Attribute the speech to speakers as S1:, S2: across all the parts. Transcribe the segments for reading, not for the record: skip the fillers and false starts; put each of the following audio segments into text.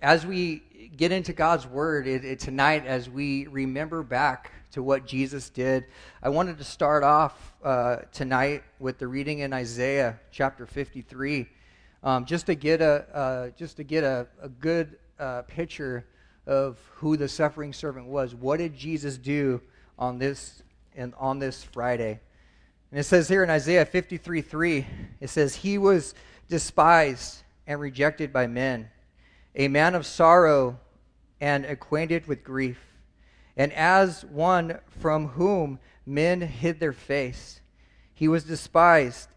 S1: as we get into God's Word tonight, as we remember back to what Jesus did, I wanted to start off tonight with the reading in Isaiah chapter 53, just to get a good picture of who the suffering servant was. What did Jesus do on this Friday? And it says here in Isaiah 53:3, it says, "He was despised and rejected by men, a man of sorrow and acquainted with grief, and as one from whom men hid their face. He was despised.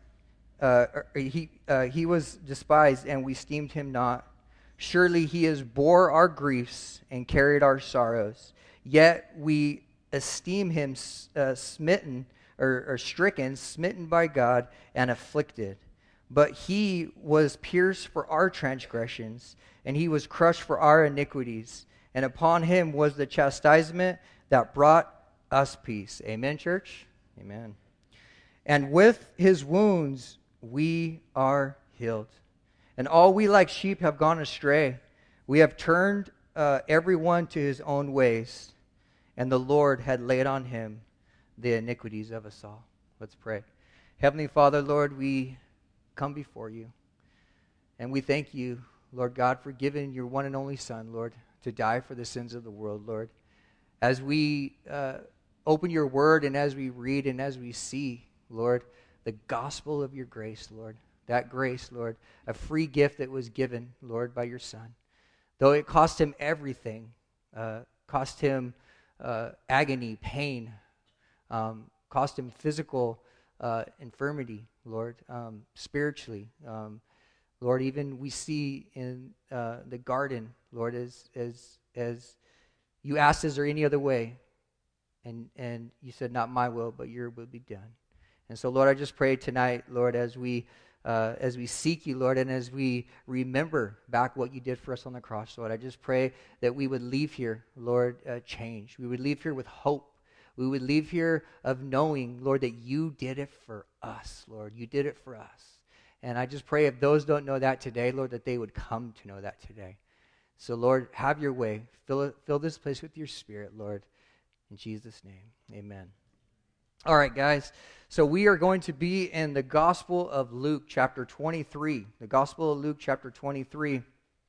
S1: He was despised, and we esteemed him not. Surely he has bore our griefs and carried our sorrows. Yet we esteem him smitten or stricken, smitten by God, and afflicted. But he was pierced for our transgressions, and he was crushed for our iniquities. And upon him was the chastisement that brought us peace." Amen, church? Amen. "And with his wounds we are healed. And all we like sheep have gone astray. We have turned everyone to his own ways. And the Lord had laid on him the iniquities of us all." Let's pray. Heavenly Father, Lord, we come before you. And we thank you, Lord God, for giving your one and only Son, Lord, to die for the sins of the world, Lord. As we open your word and as we read and as we see, Lord, the gospel of your grace, Lord, that grace, Lord, a free gift that was given, Lord, by your Son. Though it cost him everything, cost him agony, pain, cost him physical infirmity, Lord, spiritually. Lord, even we see in the garden, Lord, as you asked, "Is there any other way?" And you said, "Not my will, but your will be done." And so, Lord, I just pray tonight, Lord, as we seek you, Lord, and as we remember back what you did for us on the cross, Lord, I just pray that we would leave here, Lord, changed. We would leave here with hope. We would leave here of knowing, Lord, that you did it for us, Lord. You did it for us. And I just pray if those don't know that today, Lord, that they would come to know that today. So, Lord, have your way. Fill this place with your Spirit, Lord. In Jesus' name, amen. All right, guys. So we are going to be in the Gospel of Luke, chapter 23. The Gospel of Luke, chapter 23.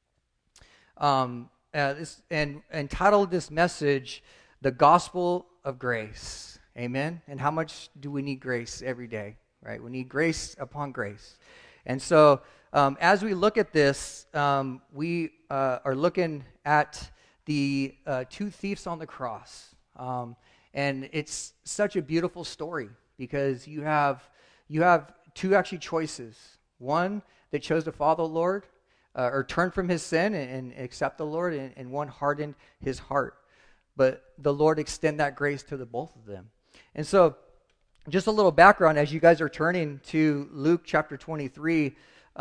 S1: And entitled this message, "The Gospel of Grace." Amen? And how much do we need grace every day, right? We need grace upon grace. And so as we look at this, we are looking at the two thieves on the cross. And it's such a beautiful story because you have two actually choices. One that chose to follow the Lord or turn from his sin and accept the Lord, and one hardened his heart. But the Lord extend that grace to the both of them. And so just a little background as you guys are turning to Luke chapter 23,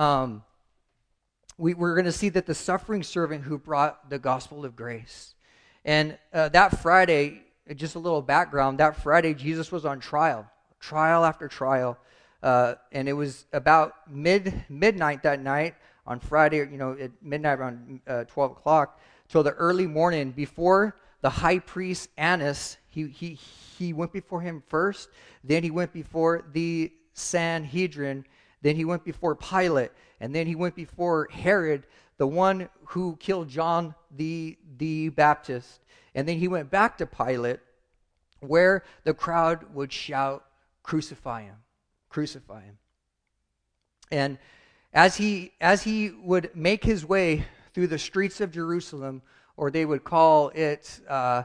S1: we're going to see that the suffering servant who brought the gospel of grace. And that Friday, just a little background, that Friday Jesus was on trial after trial. And it was about midnight that night on Friday, at midnight around 12 o'clock, till the early morning before the high priest Annas. He went before him first, then he went before the Sanhedrin, then he went before Pilate, and then he went before Herod, the one who killed John the Baptist. And then he went back to Pilate, where the crowd would shout, "Crucify him, crucify him." And as he would make his way through the streets of Jerusalem, or they would call it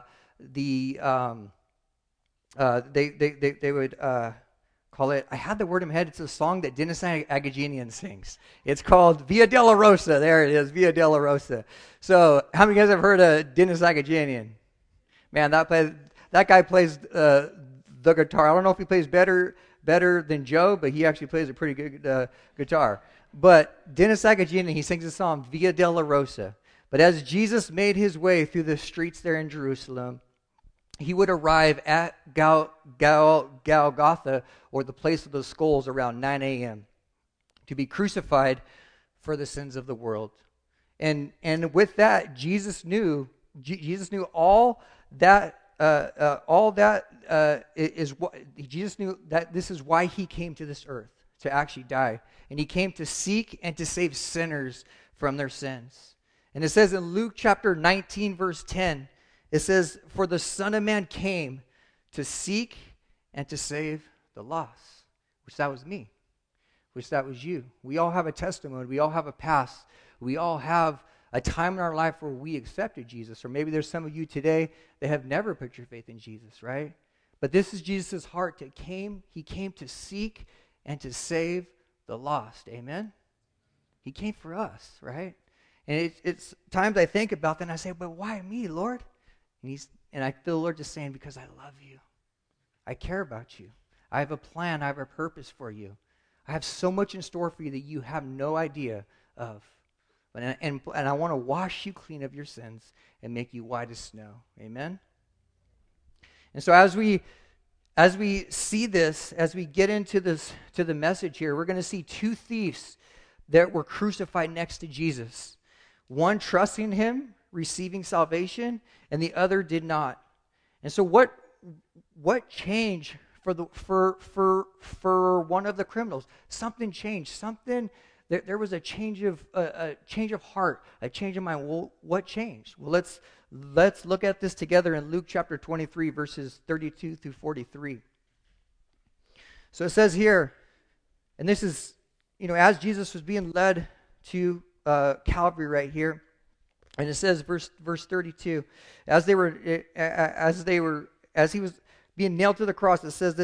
S1: they would call it, I had the word in my head, it's a song that Dennis Agajanian sings. It's called Via Dolorosa. There it is, Via Dolorosa. So how many of you guys have heard of Dennis Agajanian? Man, that guy plays the guitar. I don't know if he plays better than Joe, but he actually plays a pretty good guitar. But Dennis Agajanian, he sings the song Via Dolorosa. But as Jesus made his way through the streets there in Jerusalem, he would arrive at Golgotha, or the place of the skulls, around 9 a.m. to be crucified for the sins of the world. And with that, Jesus knew all that is what Jesus knew, that this is why he came to this earth, to actually die. And he came to seek and to save sinners from their sins. And it says in Luke chapter 19, verse 10, it says, "For the Son of Man came to seek and to save the lost." Which that was me. Which that was you. We all have a testimony. We all have a past. We all have a time in our life where we accepted Jesus. Or maybe there's some of you today that have never put your faith in Jesus, right? But this is Jesus' heart. He came to seek and to save the lost. Amen? He came for us, right? And it's times I think about that and I say, but why me, Lord? And I feel the Lord just saying, because I love you. I care about you. I have a plan. I have a purpose for you. I have so much in store for you that you have no idea of. And I want to wash you clean of your sins and make you white as snow. Amen? And so as we see this, as we get into the message here, we're going to see two thieves that were crucified next to Jesus. One trusting him, receiving salvation, and the other did not. And so what changed for one of the criminals? Something changed. There was a change of heart, a change of mind. Well, what changed? Well, let's look at this together in Luke chapter 23, verses 32 through 43. So it says here, and this is, as Jesus was being led to Calvary right here, and it says, verse 32, as he was being nailed to the cross, it says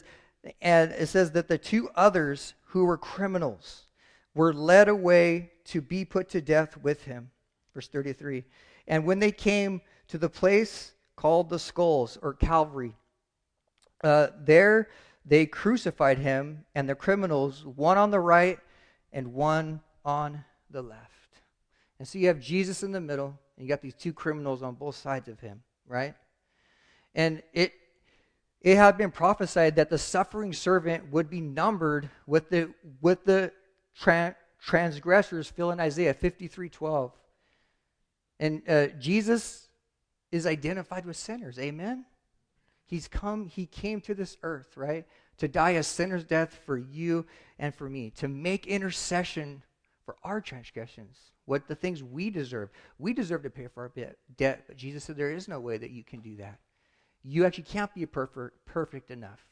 S1: that the two others who were criminals were led away to be put to death with him. Verse 33. And when they came to the place called the Skulls, or Calvary, there they crucified him and the criminals, one on the right and one on the left. And so you have Jesus in the middle, and you got these two criminals on both sides of him, right? And it had been prophesied that the suffering servant would be numbered with the transgressors, fill in Isaiah 53:12. And Jesus is identified with sinners. Amen? He came to this earth, right? To die a sinner's death for you and for me. To make intercession for our transgressions. What the things we deserve. We deserve to pay for our debt. But Jesus said there is no way that you can do that. You actually can't be perfect enough.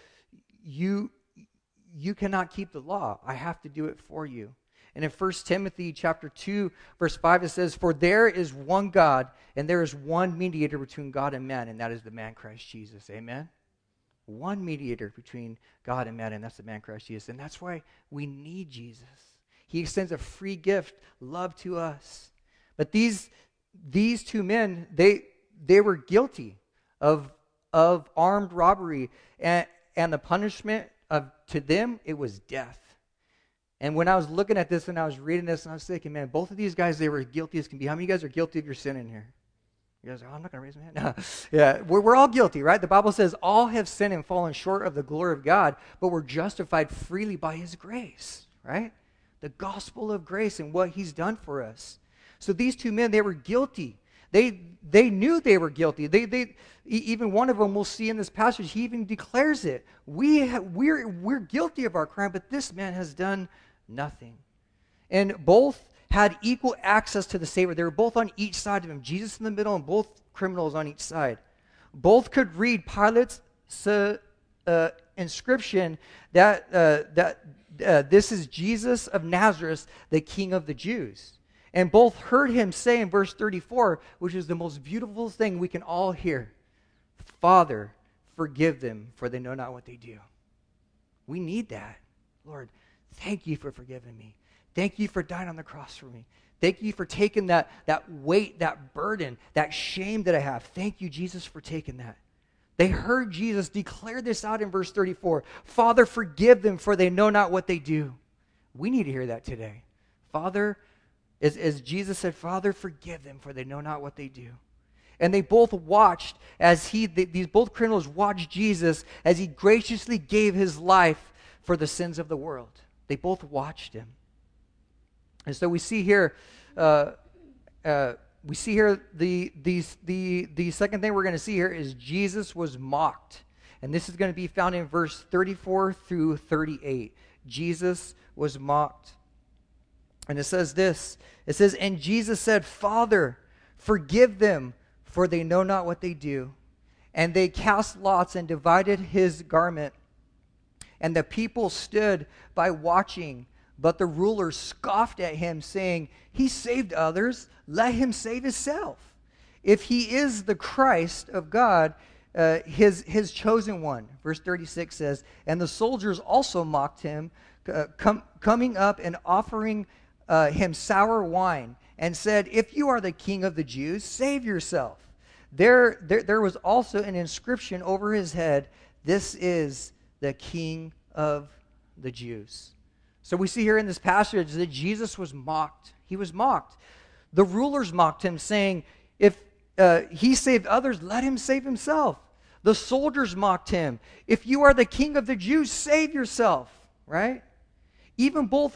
S1: You cannot keep the law. I have to do it for you. And in 1 Timothy chapter 2, verse 5, it says, "For there is one God, and there is one mediator between God and man, and that is the man Christ Jesus." Amen? One mediator between God and man, and that's the man Christ Jesus. And that's why we need Jesus. He extends a free gift, love to us. But these two men, they were guilty of armed robbery, and the punishment to them, it was death. And when I was looking at this and I was reading this, and I was thinking, man, both of these guys, they were guilty as can be. How many of you guys are guilty of your sin in here? You guys are, I'm not going to raise my hand. No. Yeah, we're all guilty, right? The Bible says all have sinned and fallen short of the glory of God, but we're justified freely by his grace, right? The gospel of grace and what he's done for us. So these two men, they were guilty. They knew they were guilty. Even one of them, we'll see in this passage, he even declares it. We're guilty of our crime, but this man has done nothing. And both had equal access to the Savior. They were both on each side of him, Jesus in the middle and both criminals on each side. Both could read Pilate's inscription that this is Jesus of Nazareth, the King of the Jews. And both heard him say in verse 34, which is the most beautiful thing we can all hear, "Father, forgive them, for they know not what they do." We need that. Lord, thank you for forgiving me. Thank you for dying on the cross for me. Thank you for taking that weight, that burden, that shame that I have. Thank you, Jesus, for taking that. They heard Jesus declare this out in verse 34. "Father, forgive them, for they know not what they do." We need to hear that today. Father, as Jesus said, "Father, forgive them, for they know not what they do." And they both watched as these both criminals watched Jesus as he graciously gave his life for the sins of the world. They both watched him. And so we see here we see here the second thing we're going to see here is Jesus was mocked. And this is going to be found in verse 34 through 38. Jesus was mocked. And it says this. It says, "And Jesus said, 'Father, forgive them, for they know not what they do.' And they cast lots and divided his garment. And the people stood by watching. But the rulers scoffed at him, saying, 'He saved others. Let him save himself. If he is the Christ of God, his chosen one.'" Verse 36 says, "And the soldiers also mocked him, coming up and offering him sour wine, and said, 'If you are the king of the Jews, save yourself.' There was also an inscription over his head, 'This is the King of the Jews.'" So we see here in this passage that Jesus was mocked. He was mocked. The rulers mocked him, saying, "If he saved others, let him save himself." The soldiers mocked him. "If you are the king of the Jews, save yourself." Right? Even both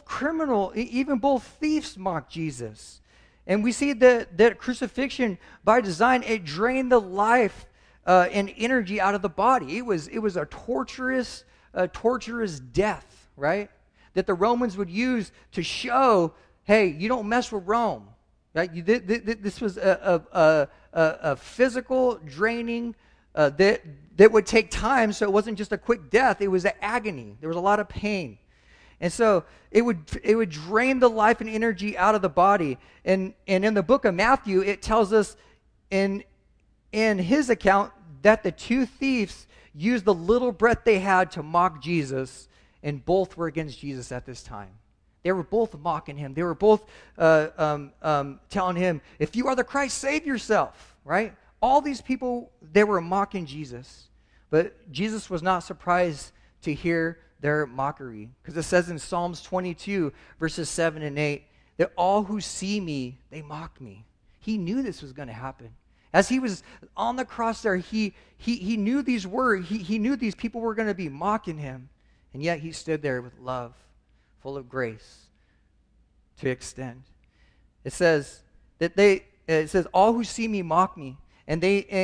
S1: thieves mocked Jesus. And we see that crucifixion, by design, it drained the life and energy out of the body. It was a torturous death, right? That the Romans would use to show, hey, you don't mess with Rome. Right? This was a physical draining that would take time, so it wasn't just a quick death. It was an agony. There was a lot of pain. And so it would drain the life and energy out of the body. And in the book of Matthew, it tells us in his account that the two thieves used the little breath they had to mock Jesus, and both were against Jesus at this time. They were both mocking him. They were both telling him, "If you are the Christ, save yourself," right? All these people, they were mocking Jesus. But Jesus was not surprised to hear their mockery, because it says in Psalms 22, verses 7 and 8, that all who see me, they mock me. He knew this was going to happen. As he was on the cross there, he knew these words. He knew these people were going to be mocking him. And yet he stood there with love, full of grace to extend. It says all who see me mock me, and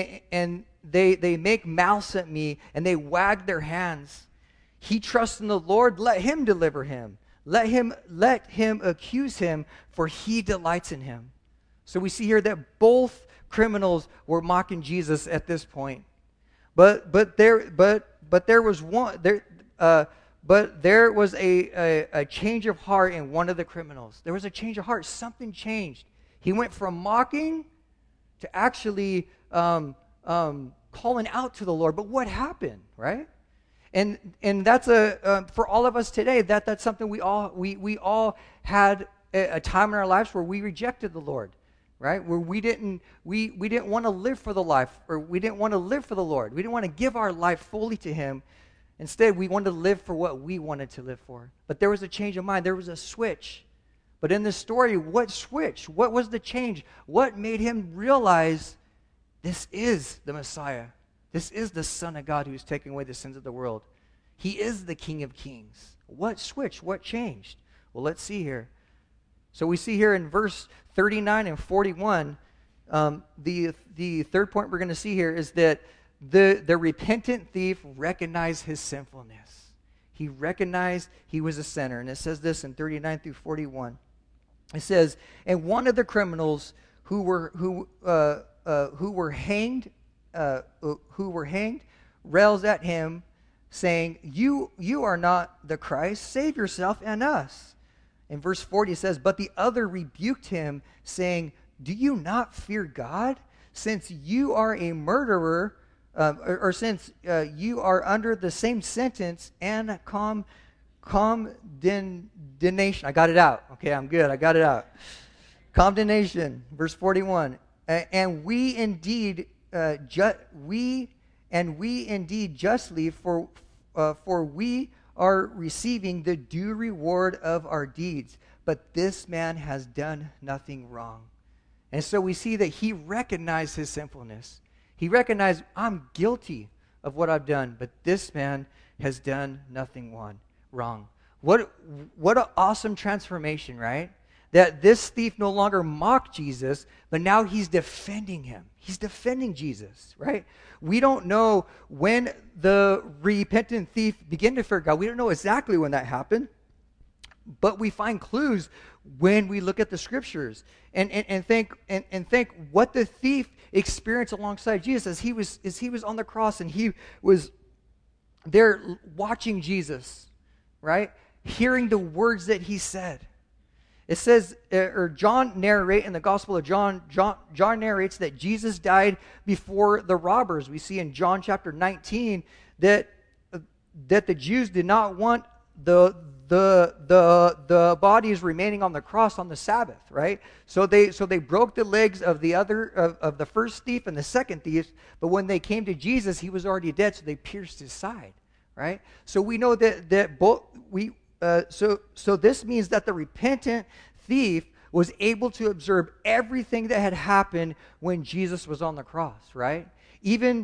S1: they make mouths at me, and they wag their hands. He trusts in the Lord, let him deliver him. Let him accuse him, for he delights in him. So we see here that both criminals were mocking Jesus at this point. But there was a change of heart in one of the criminals. There was a change of heart. Something changed. He went from mocking to actually calling out to the Lord. But what happened, right? And that's for all of us today. That's something we all had a time in our lives where we rejected the Lord, right? Where we didn't want to live for the life, or we didn't want to live for the Lord. We didn't want to give our life fully to Him. Instead, we wanted to live for what we wanted to live for. But there was a change of mind. There was a switch. But in this story, what switched? What was the change? What made him realize this is the Messiah? This is the Son of God who is taking away the sins of the world. He is the King of Kings. What switched? What changed? Well, let's see here. So we see here in verse 39 and 41, the third point we're going to see here is that the repentant thief recognized his sinfulness. He recognized he was a sinner. And it says this in 39 through 41. It says, "And one of the criminals who were hanged rails at him, saying, you are not the Christ. Save yourself and us." In verse 40 it says, "But the other rebuked him, saying, do you not fear God, since you are a murderer, or since you are under the same sentence and condemnation." I got it out. Okay, I'm good. I got it out. Condemnation. Verse 41. "And we indeed justly, for we are receiving the due reward of our deeds. But this man has done nothing wrong." And so we see that he recognized his sinfulness. He recognized, I'm guilty of what I've done, but this man has done nothing wrong. What an awesome transformation, right? that this thief no longer mocked Jesus, but now he's defending him. He's defending Jesus, right? We don't know when the repentant thief began to fear God. We don't know exactly when that happened, but we find clues when we look at the scriptures and think what the thief experienced alongside Jesus as he was on the cross and he was there watching Jesus, right? Hearing the words that he said. It says, or John narrates in the Gospel of John narrates that Jesus died before the robbers. We see in John chapter 19 that the Jews did not want the bodies remaining on the cross on the Sabbath, right? So they broke the legs of the first thief and the second thief, but when they came to Jesus, he was already dead, so they pierced his side, right? So we know that both we. So this means that the repentant thief was able to observe everything that had happened when Jesus was on the cross, right? Even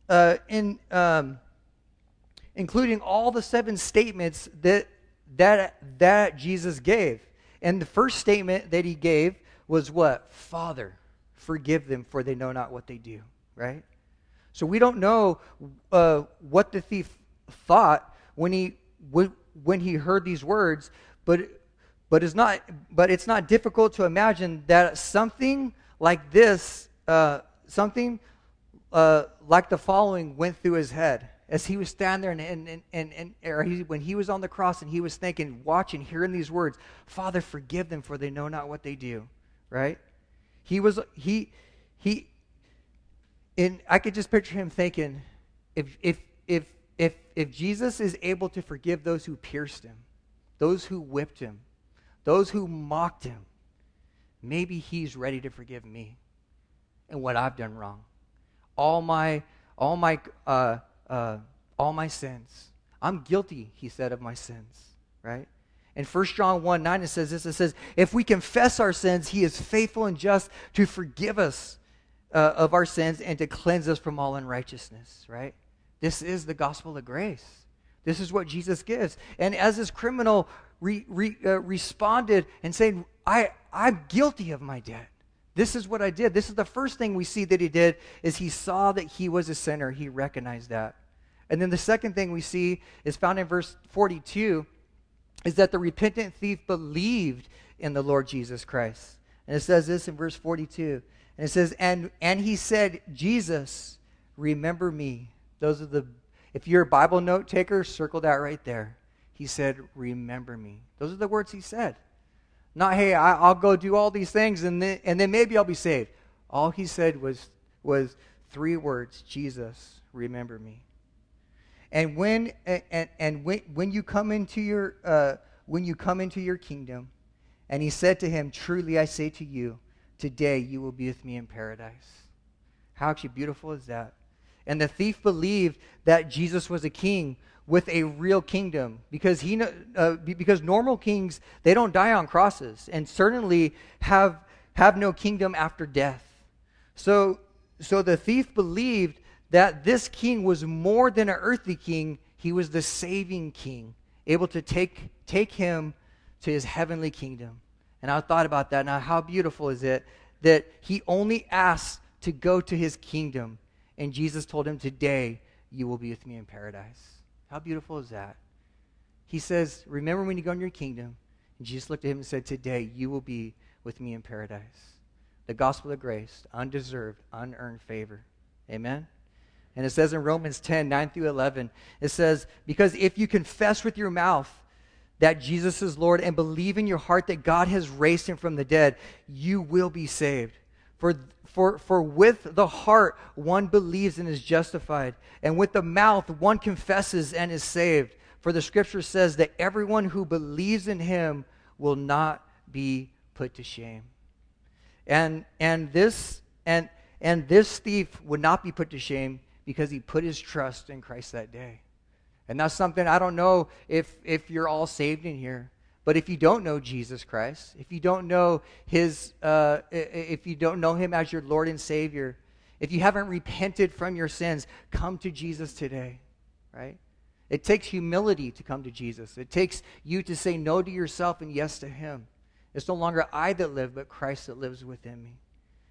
S1: including all the 7 statements that Jesus gave. And the first statement that he gave was what? Father, forgive them, for they know not what they do, right? So we don't know what the thief thought when he heard these words, but it's not difficult to imagine that something like this, something like the following went through his head as he was standing there when he was on the cross and he was thinking, watching, hearing these words, Father, forgive them, for they know not what they do, right? And I could just picture him thinking, if Jesus is able to forgive those who pierced him, those who whipped him, those who mocked him, maybe he's ready to forgive me and what I've done wrong. All my sins. I'm guilty, he said, of my sins, right? In 1 John 1:9 it says this, it says, if we confess our sins, he is faithful and just to forgive us of our sins and to cleanse us from all unrighteousness, right? This is the gospel of grace. This is what Jesus gives. And as this criminal responded and said, I'm guilty of my debt. This is what I did. This is the first thing we see that he did, is he saw that he was a sinner. He recognized that. And then the second thing we see is found in verse 42, is that the repentant thief believed in the Lord Jesus Christ. And it says this in verse 42. And it says, and he said, Jesus, remember me. If you're a Bible note taker, circle that right there. He said, remember me. Those are the words he said. Not, hey, I'll go do all these things and then maybe I'll be saved. All he said was 3 words, Jesus, remember me. And when you come into your kingdom, and he said to him, truly I say to you, today you will be with me in paradise. How actually beautiful is that? And the thief believed that Jesus was a king with a real kingdom, because because normal kings, they don't die on crosses and certainly have no kingdom after death. So the thief believed that this king was more than an earthly king. He was the saving king, able to take him to his heavenly kingdom. And I thought about that. Now, how beautiful is it that he only asked to go to his kingdom, and Jesus told him, today you will be with me in paradise. How beautiful is that? He says, remember when you go in your kingdom. And Jesus looked at him and said, today you will be with me in paradise. The gospel of grace, undeserved, unearned favor. Amen? And it says in Romans 10:9-11, it says, because if you confess with your mouth that Jesus is Lord and believe in your heart that God has raised him from the dead, you will be saved. For with the heart one believes and is justified, and with the mouth one confesses and is saved. For the scripture says that everyone who believes in him will not be put to shame. And this thief would not be put to shame because he put his trust in Christ that day. And that's something, I don't know if you're all saved in here, but if you don't know Jesus Christ, if you don't know if you don't know him as your Lord and Savior, if you haven't repented from your sins, come to Jesus today, right? It takes humility to come to Jesus. It takes you to say no to yourself and yes to him. It's no longer I that live, but Christ that lives within me.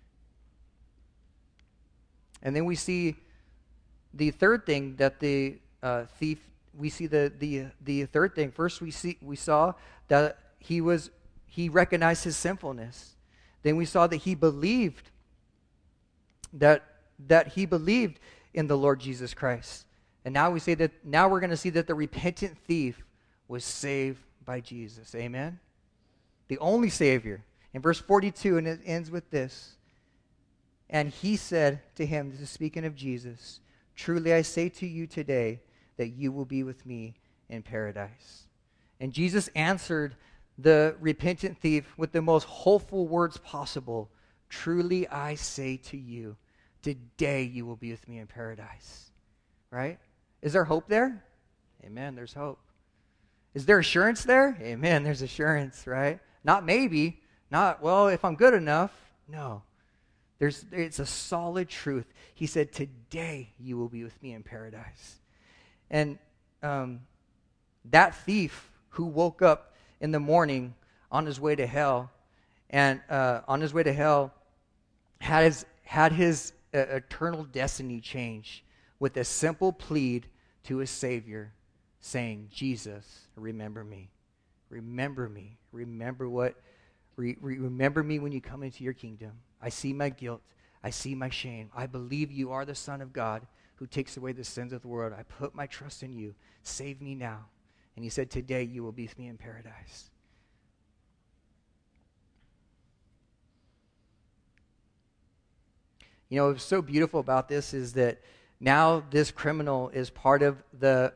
S1: And then we see the third thing that the thief, we see the third thing. First we saw that he recognized his sinfulness. Then we saw that he believed that he believed in the Lord Jesus Christ. And now we're going to see that the repentant thief was saved by Jesus. Amen? The only Savior. In verse 42, and it ends with this. And he said to him, this is speaking of Jesus, truly I say to you today that you will be with me in paradise. And Jesus answered the repentant thief with the most hopeful words possible. Truly I say to you, today you will be with me in paradise. Right? Is there hope there? Amen, there's hope. Is there assurance there? Amen, there's assurance, right? Not maybe, not, well, if I'm good enough. No. It's a solid truth. He said, today you will be with me in paradise. And that thief who woke up in the morning on his way to hell, and on his way to hell had his eternal destiny changed with a simple plead to his Savior, saying, Jesus, remember me. Remember me. Remember me when you come into your kingdom. I see my guilt. I see my shame. I believe you are the Son of God who takes away the sins of the world. I put my trust in you. Save me now. And he said, today you will be with me in paradise. You know, what's so beautiful about this is that now this criminal is part of the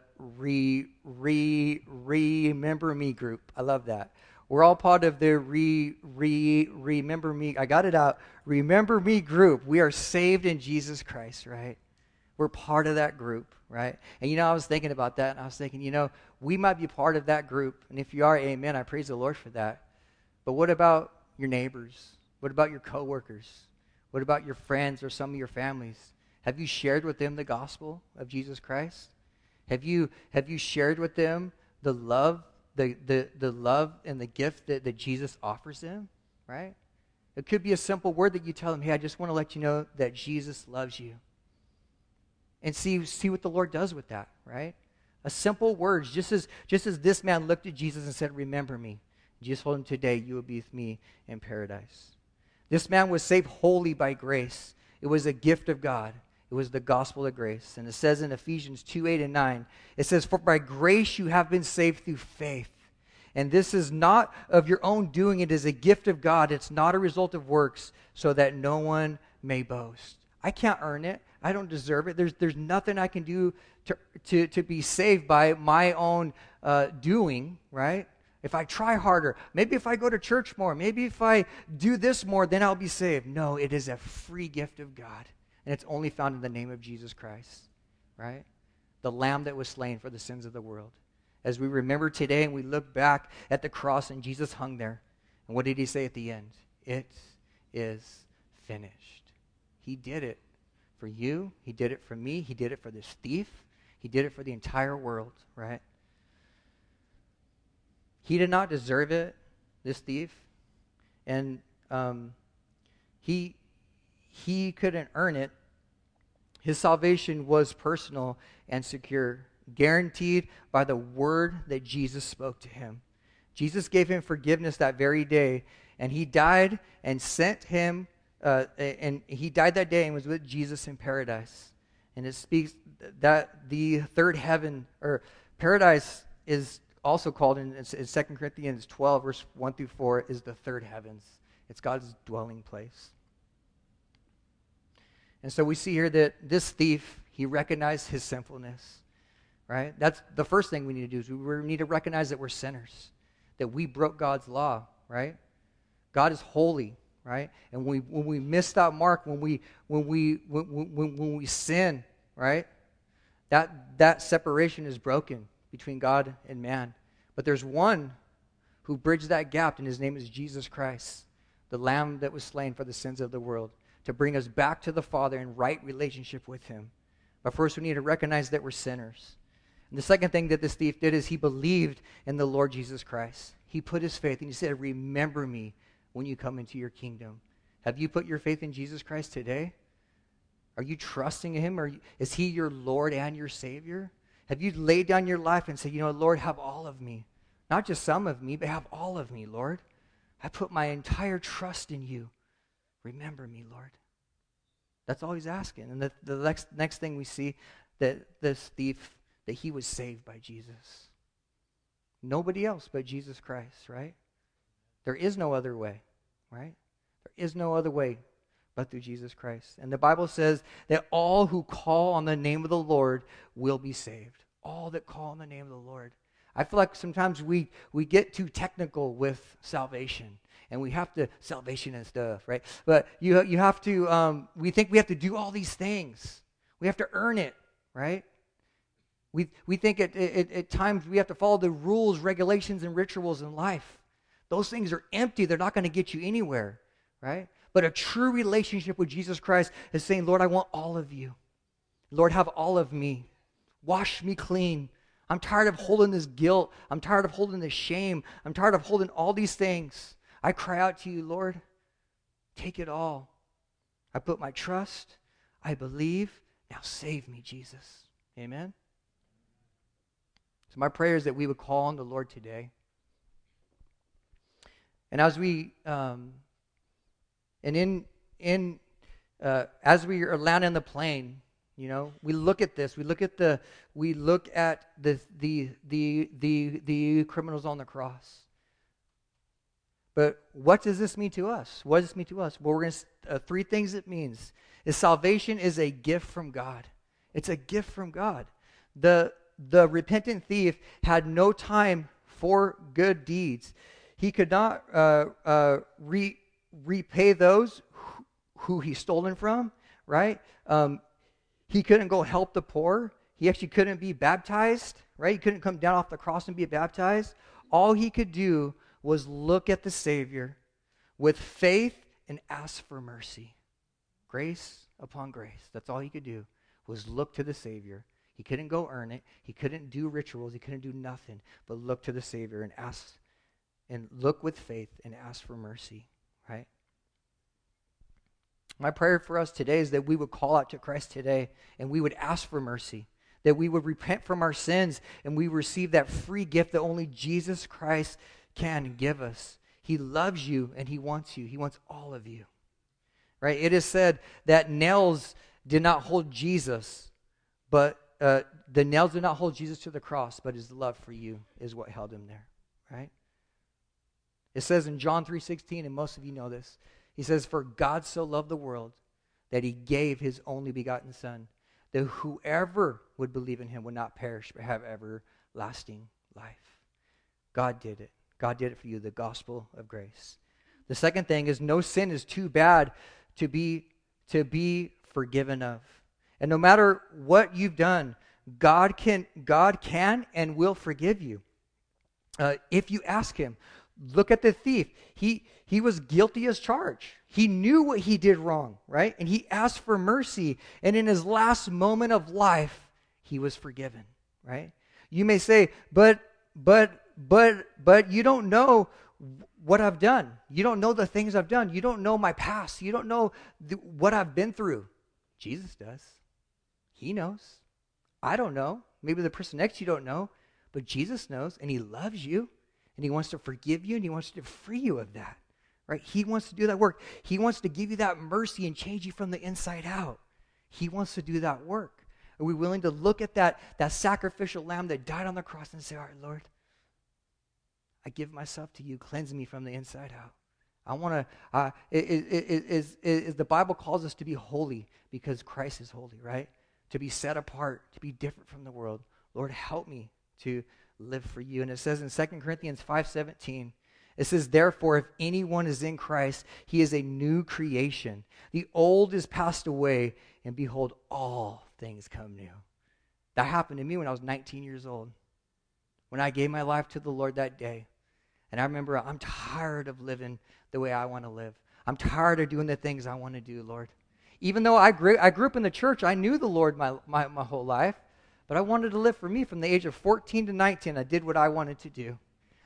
S1: Remember Me group. I love that. We're all part of the Remember Me. I got it out. Remember Me group. We are saved in Jesus Christ, right? We're part of that group, right? And you know, I was thinking about that, and I was thinking, you know, we might be part of that group. And if you are, amen, I praise the Lord for that. But what about your neighbors? What about your coworkers? What about your friends or some of your families? Have you shared with them the gospel of Jesus Christ? Have you shared with them the love, the love and the gift that Jesus offers them, right? It could be a simple word that you tell them, hey, I just want to let you know that Jesus loves you. And see what the Lord does with that, right? A simple word, just as this man looked at Jesus and said, remember me. Jesus told him, today you will be with me in paradise. This man was saved wholly by grace. It was a gift of God. It was the gospel of grace. And it says in Ephesians 2:8-9, it says, for by grace you have been saved through faith. And this is not of your own doing. It is a gift of God. It's not a result of works, so that no one may boast. I can't earn it. I don't deserve it. There's nothing I can do to be saved by my own doing, right? If I try harder, maybe if I go to church more, maybe if I do this more, then I'll be saved. No, it is a free gift of God. And it's only found in the name of Jesus Christ, right? The Lamb that was slain for the sins of the world. As we remember today and we look back at the cross and Jesus hung there. And what did he say at the end? It is finished. He did it for you. He did it for me. He did it for this thief. He did it for the entire world, right? He did not deserve it, this thief. And he couldn't earn it. His salvation was personal and secure, guaranteed by the word that Jesus spoke to him. Jesus gave him forgiveness that very day, and he died and sent him, and he died that day and was with Jesus in paradise. And it speaks that the third heaven, or paradise is also called in 2 Corinthians 12, verse 1-4, is the third heavens. It's God's dwelling place. And so we see here that this thief, he recognized his sinfulness, right? That's the first thing we need to do, is we need to recognize that we're sinners, that we broke God's law, right? God is holy, right? And when we miss that mark, when we sin, right? That separation is broken between God and man. But there's one who bridged that gap, and his name is Jesus Christ, the Lamb that was slain for the sins of the world, to bring us back to the Father in right relationship with him. But first we need to recognize that we're sinners. And the second thing that this thief did is he believed in the Lord Jesus Christ. He put his faith, and he said, remember me when you come into your kingdom. Have you put your faith in Jesus Christ today? Are you trusting him? Is he your Lord and your Savior? Have you laid down your life and said, Lord, have all of me. Not just some of me, but have all of me, Lord. I put my entire trust in you. Remember me, Lord. That's all he's asking. And the next thing we see, that this thief, that he was saved by Jesus. Nobody else but Jesus Christ, right? There is no other way, right? There is no other way but through Jesus Christ. And the Bible says that all who call on the name of the Lord will be saved. All that call on the name of the Lord. I feel like sometimes we get too technical with salvation. And we have to, salvation and stuff, right? But you have to, we think we have to do all these things. We have to earn it, right? We think at times we have to follow the rules, regulations, and rituals in life. Those things are empty. They're not going to get you anywhere, right? But a true relationship with Jesus Christ is saying, Lord, I want all of you. Lord, have all of me. Wash me clean. I'm tired of holding this guilt. I'm tired of holding this shame. I'm tired of holding all these things. I cry out to you, Lord, take it all. I put my trust. I believe. Now save me, Jesus. Amen? So my prayer is that we would call on the Lord today. And as we, as we are landing the plane, we look at this. We look at the criminals on the cross. But what does this mean to us? What does this mean to us? Well, we're going to three things it means. Is salvation is a gift from God. It's a gift from God. The repentant thief had no time for good deeds. He could not repay those who he stolen from, right? He couldn't go help the poor. He actually couldn't be baptized, right? He couldn't come down off the cross and be baptized. All he could do was look at the Savior with faith and ask for mercy. Grace upon grace. That's all he could do, was look to the Savior. He couldn't go earn it. He couldn't do rituals. He couldn't do nothing but look to the Savior and ask, and look with faith and ask for mercy, right? My prayer for us today is that we would call out to Christ today and we would ask for mercy, that we would repent from our sins and we receive that free gift that only Jesus Christ can give us. He loves you and he wants you. He wants all of you, right? It is said that nails did not hold Jesus, but the nails did not hold Jesus to the cross, but his love for you is what held him there, right? It says in John 3:16, and most of you know this, he says, for God so loved the world that he gave his only begotten Son, that whoever would believe in him would not perish but have everlasting life. God did it. God did it for you, the gospel of grace. The second thing is no sin is too bad to be forgiven of. And no matter what you've done, God can and will forgive you if you ask him. Look at the thief. He was guilty as charged. He knew what he did wrong, right? And he asked for mercy. And in his last moment of life, he was forgiven, right? You may say, but you don't know what I've done. You don't know the things I've done. You don't know my past. You don't know what I've been through. Jesus does. He knows. I don't know. Maybe the person next to you don't know, but Jesus knows, and he loves you, and he wants to forgive you, and he wants to free you of that, right? He wants to do that work. He wants to give you that mercy and change you from the inside out. He wants to do that work. Are we willing to look at that sacrificial lamb that died on the cross and say, all right, Lord, I give myself to you. Cleanse me from the inside out. I want to, the Bible calls us to be holy because Christ is holy, right? To be set apart, to be different from the world. Lord, help me to live for you. And it says in 2 Corinthians 5:17, it says, therefore, if anyone is in Christ, he is a new creation. The old is passed away, and behold, all things come new. That happened to me when I was 19 years old, when I gave my life to the Lord that day. And I remember, I'm tired of living the way I want to live. I'm tired of doing the things I want to do, Lord. Even though I grew up in the church, I knew the Lord my whole life, but I wanted to live for me from the age of 14 to 19. I did what I wanted to do.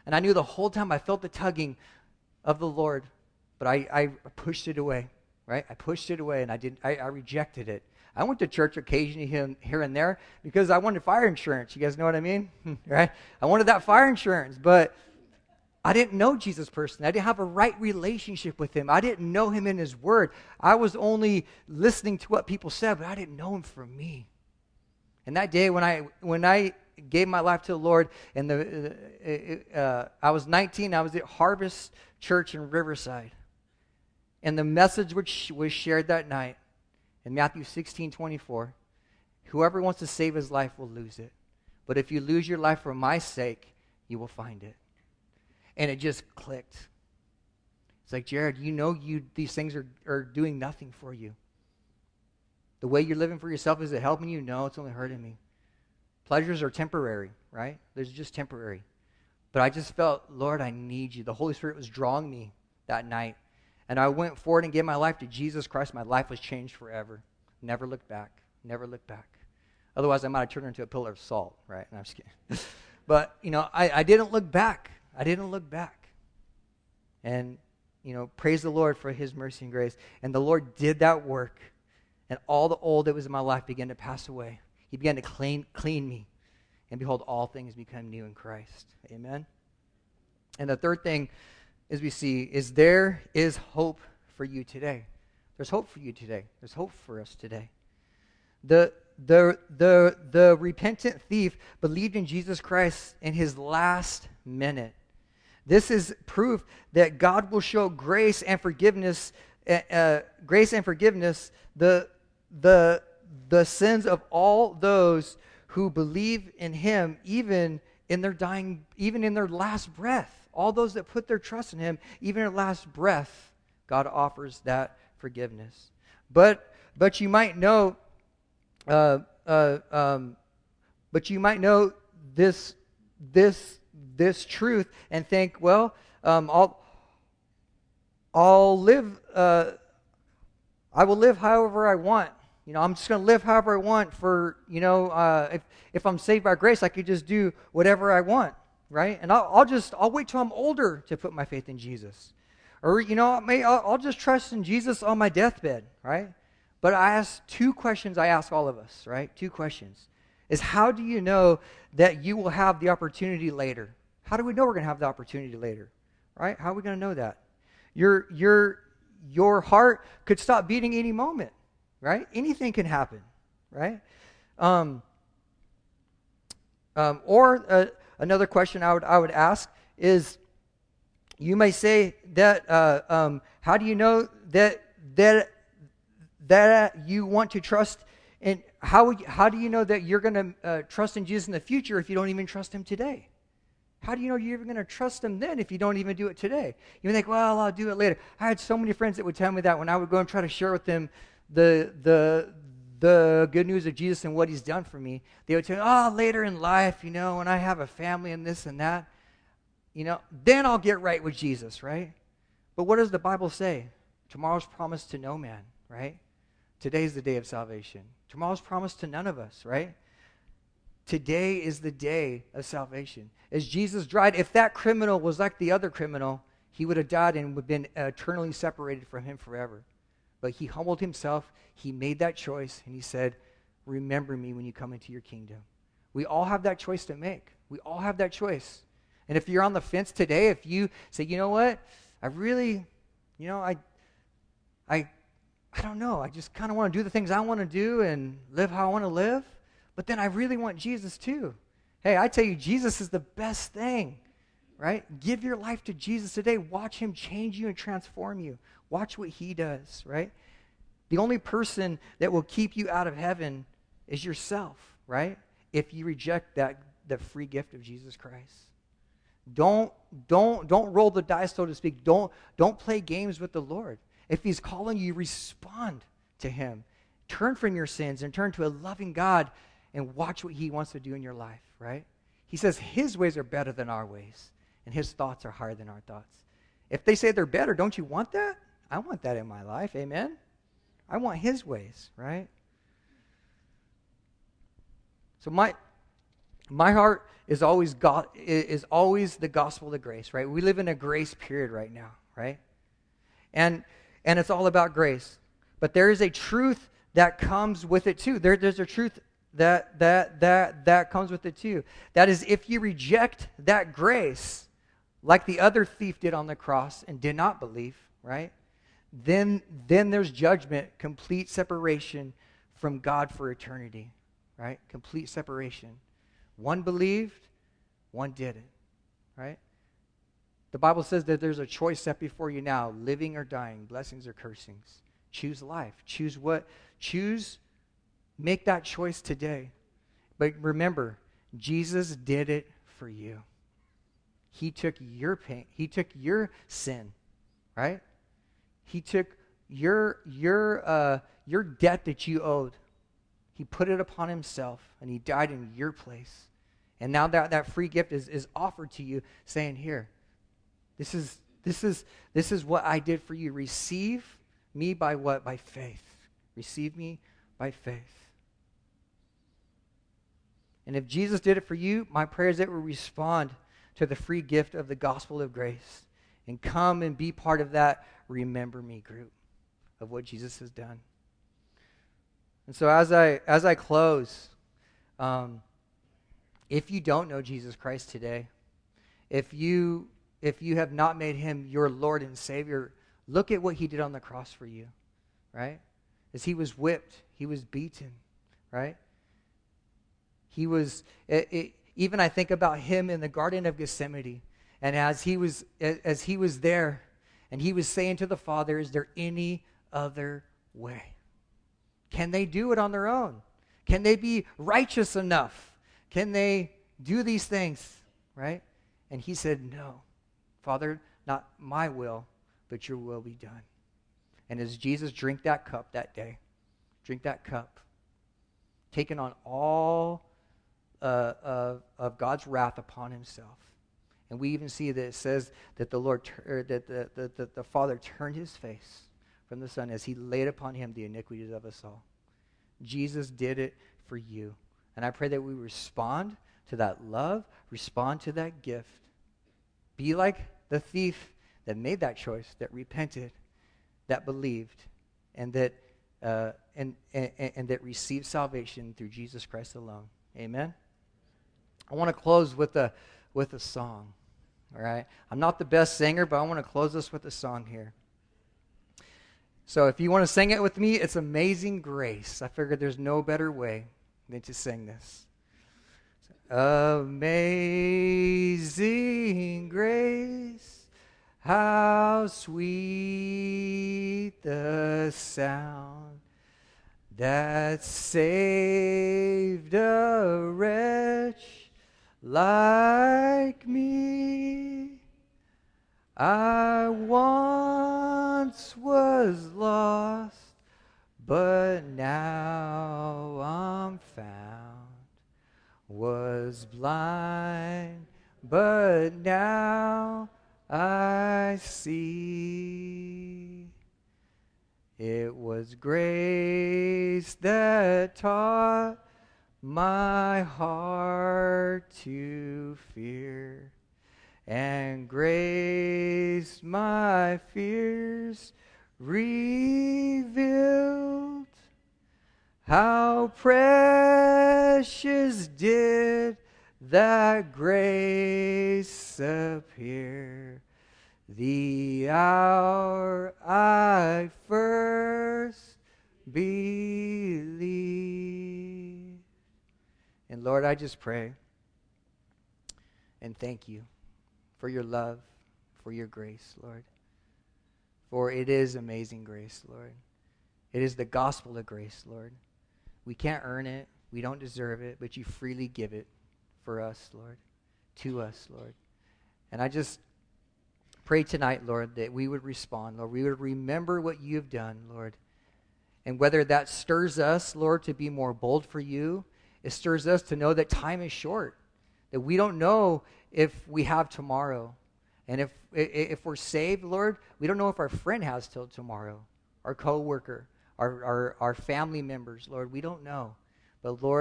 S1: And I knew the whole time I felt the tugging of the Lord, but I pushed it away, right? I pushed it away, and I rejected it. I went to church occasionally here and there because I wanted fire insurance. You guys know what I mean? Right? I wanted that fire insurance, but I didn't know Jesus personally. I didn't have a right relationship with him. I didn't know him in his word. I was only listening to what people said, but I didn't know him for me. And that day when I gave my life to the Lord, and I was 19, I was at Harvest Church in Riverside. And the message which was shared that night in Matthew 16:24, whoever wants to save his life will lose it. But if you lose your life for my sake, you will find it. And it just clicked. It's like, Jared, these things are doing nothing for you. The way you're living for yourself, is it helping you? No, it's only hurting me. Pleasures are temporary, right? They're just temporary. But I just felt, Lord, I need you. The Holy Spirit was drawing me that night. And I went forward and gave my life to Jesus Christ. My life was changed forever. Never looked back. Never looked back. Otherwise, I might have turned into a pillar of salt, right? No, I'm just kidding. But, I didn't look back. I didn't look back. And, praise the Lord for his mercy and grace. And the Lord did that work. And all the old that was in my life began to pass away. He began to clean me. And behold, all things become new in Christ. Amen? And the third thing, as we see, is there is hope for you today. There's hope for you today. There's hope for us today. The repentant thief believed in Jesus Christ in his last minute. This is proof that God will show grace and forgiveness. The sins of all those who believe in him, even in their last breath. All those that put their trust in him, even in their last breath, God offers that forgiveness. But you might know, this truth and think, well, I'll live. I will live however I want. I'm just going to live however I want. If I'm saved by grace, I could just do whatever I want, right? And I'll wait till I'm older to put my faith in Jesus, or I'll just trust in Jesus on my deathbed, right? But I ask two questions. I ask all of us, right? Two questions: is how do you know that you will have the opportunity later? How do we know we're going to have the opportunity later, right? How are we going to know that? Your heart could stop beating any moment. Right? Anything can happen, right? Or another question I would ask is, you may say that, how do you know that you want to trust in, how do you know that you're going to trust in Jesus in the future if you don't even trust him today? How do you know you're even going to trust him then if you don't even do it today? You think, well, I'll do it later. I had so many friends that would tell me that when I would go and try to share with them the good news of Jesus and what he's done for me. They would tell me, later in life, when I have a family and this and that, then I'll get right with Jesus, right? But what does the Bible say? Tomorrow's promised to no man, right? Today's the day of salvation. Tomorrow's promised to none of us, right? Today is the day of salvation. As Jesus died, if that criminal was like the other criminal, he would have died and would have been eternally separated from him forever. But he humbled himself, he made that choice, and he said, remember me when you come into your kingdom. We all have that choice to make. We all have that choice. And if you're on the fence today, if you say, you know what, I really, I don't know, I just kind of want to do the things I want to do and live how I want to live, but then I really want Jesus too. Hey, I tell you, Jesus is the best thing, right? Give your life to Jesus today. Watch him change you and transform you. Watch what he does, right? The only person that will keep you out of heaven is yourself, right? If you reject the free gift of Jesus Christ. Don't roll the dice, so to speak. Don't play games with the Lord. If he's calling you, respond to him. Turn from your sins and turn to a loving God and watch what he wants to do in your life, right? He says his ways are better than our ways, and his thoughts are higher than our thoughts. If they say they're better, don't you want that? I want that in my life, amen? I want his ways, right? So My heart is always the gospel of grace, right? We live in a grace period right now, right? And it's all about grace. But there is a truth that comes with it too. There's a truth that comes with it too. That is, if you reject that grace, like the other thief did on the cross and did not believe, right? Then there's judgment, complete separation from God for eternity, right? Complete separation. One believed, one didn't, right? The Bible says that there's a choice set before you now, living or dying, blessings or cursings. Choose life. Make that choice today. But remember, Jesus did it for you. He took your pain. He took your sin, right? He took your debt that you owed. He put it upon himself, and he died in your place. And now that free gift is offered to you, saying, here, this is what I did for you. Receive me by what? By faith. Receive me by faith. And if Jesus did it for you, my prayer is that we respond to the free gift of the gospel of grace and come and be part of that Remember Me group of what Jesus has done. And so as I close, if you don't know Jesus Christ today, if you have not made him your Lord and Savior, look at what he did on the cross for you, right? As he was whipped, he was beaten, right? He was, even I think about him in the Garden of Gethsemane, and as he was there, and he was saying to the Father, is there any other way? Can they do it on their own? Can they be righteous enough? Can they do these things, right? And he said, no, Father, not my will, but your will be done. And as Jesus drank that cup that day, taking on all of God's wrath upon himself. And we even see that it says that the Father turned his face from the Son as he laid upon him the iniquities of us all. Jesus did it for you. And I pray that we respond to that love, respond to that gift. Be like the thief that made that choice, that repented, that believed, and that that received salvation through Jesus Christ alone. Amen. I want to close with a song. All right. I'm not the best singer, but I want to close this with a song here. So if you want to sing it with me, it's Amazing Grace. I figured there's no better way than to sing this. Amazing grace, how sweet the sound that saved a wretch like me. I once was lost, but now I'm found. Was blind, but now I see. It was grace that taught my heart to fear, and grace my fears revealed. How precious did that grace appear, the hour I first believed. And Lord, I just pray and thank you for your love, for your grace, Lord. For it is amazing grace, Lord. It is the gospel of grace, Lord. We can't earn it. We don't deserve it, but you freely give it for us, Lord, to us, Lord. And I just pray tonight, Lord, that we would respond, Lord. We would remember what you have done, Lord. And whether that stirs us, Lord, to be more bold for you, it stirs us to know that time is short, that we don't know if we have tomorrow. And if we're saved, Lord, we don't know if our friend has till tomorrow, our coworker, our family members, Lord, we don't know. But Lord,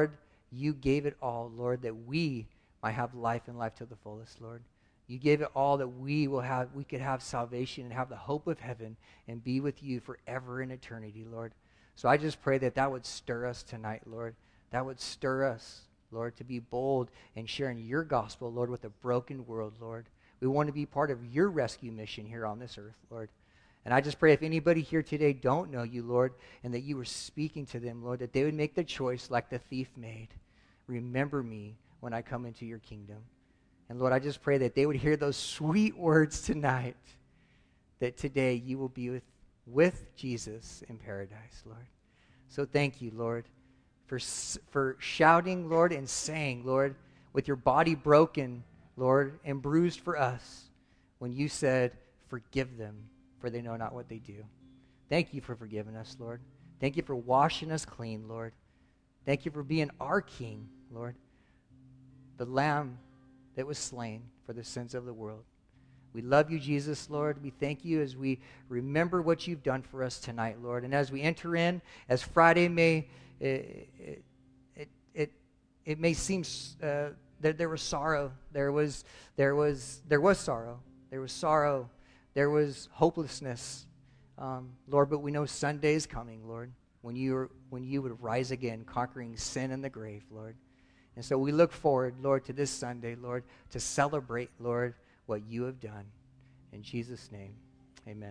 S1: you gave it all, Lord, that we might have life and life to the fullest, Lord. You gave it all that we could have salvation and have the hope of heaven and be with you forever in eternity, Lord. So I just pray that that would stir us tonight, Lord. That would stir us, Lord, to be bold and sharing your gospel, Lord, with a broken world, Lord. We want to be part of your rescue mission here on this earth, Lord. And I just pray if anybody here today don't know you, Lord, and that you were speaking to them, Lord, that they would make the choice like the thief made. Remember me when I come into your kingdom. And Lord, I just pray that they would hear those sweet words tonight, that today you will be with Jesus in paradise, Lord. So thank you, Lord, for shouting, Lord, and saying, Lord, with your body broken, Lord, and bruised for us, when you said, forgive them, for they know not what they do. Thank you for forgiving us, Lord. Thank you for washing us clean, Lord. Thank you for being our King, Lord, the Lamb that was slain for the sins of the world. We love you, Jesus, Lord. We thank you as we remember what you've done for us tonight, Lord. And as we enter in, as Friday may, it may seem that there was sorrow. There was sorrow. There was sorrow. There was hopelessness, Lord. But we know Sunday is coming, Lord, when you would rise again, conquering sin and the grave, Lord. And so we look forward, Lord, to this Sunday, Lord, to celebrate, Lord, what you have done. In Jesus' name, amen.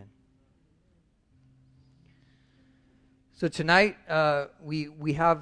S1: So tonight we have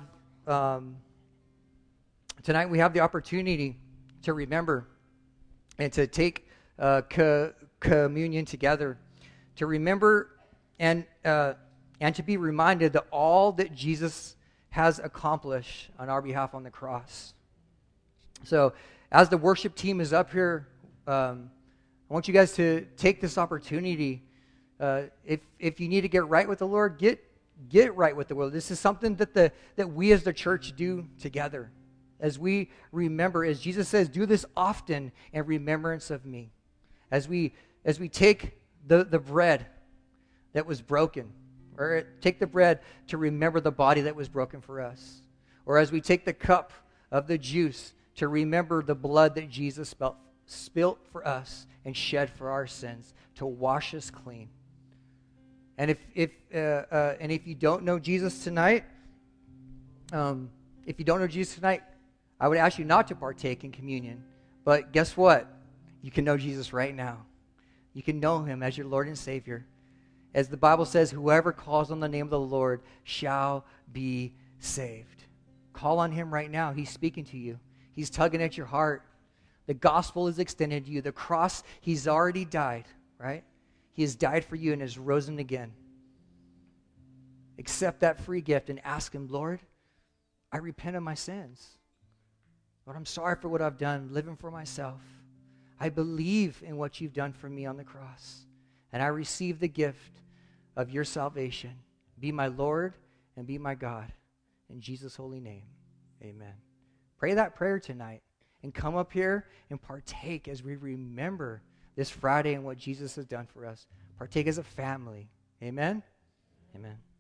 S1: the opportunity to remember and to take communion together, to remember and to be reminded that all that Jesus has accomplished on our behalf on the cross. So as the worship team is up here, I want you guys to take this opportunity. If you need to get right with the Lord, get right with the Lord. This is something that we as the church do together. As we remember, as Jesus says, do this often in remembrance of me. As we take the bread that was broken, or take the bread to remember the body that was broken for us. Or as we take the cup of the juice to remember the blood that Jesus spilt for us and shed for our sins to wash us clean. And if you don't know Jesus tonight, I would ask you not to partake in communion. But guess what? You can know Jesus right now. You can know him as your Lord and Savior. As the Bible says, whoever calls on the name of the Lord shall be saved. Call on him right now. He's speaking to you. He's tugging at your heart. The gospel is extended to you. The cross, he's already died, right? He has died for you and has risen again. Accept that free gift and ask him, Lord, I repent of my sins. Lord, I'm sorry for what I've done, living for myself. I believe in what you've done for me on the cross. And I receive the gift of your salvation. Be my Lord and be my God. In Jesus' holy name, amen. Pray that prayer tonight and come up here and partake as we remember this Friday and what Jesus has done for us. Partake as a family. Amen? Amen.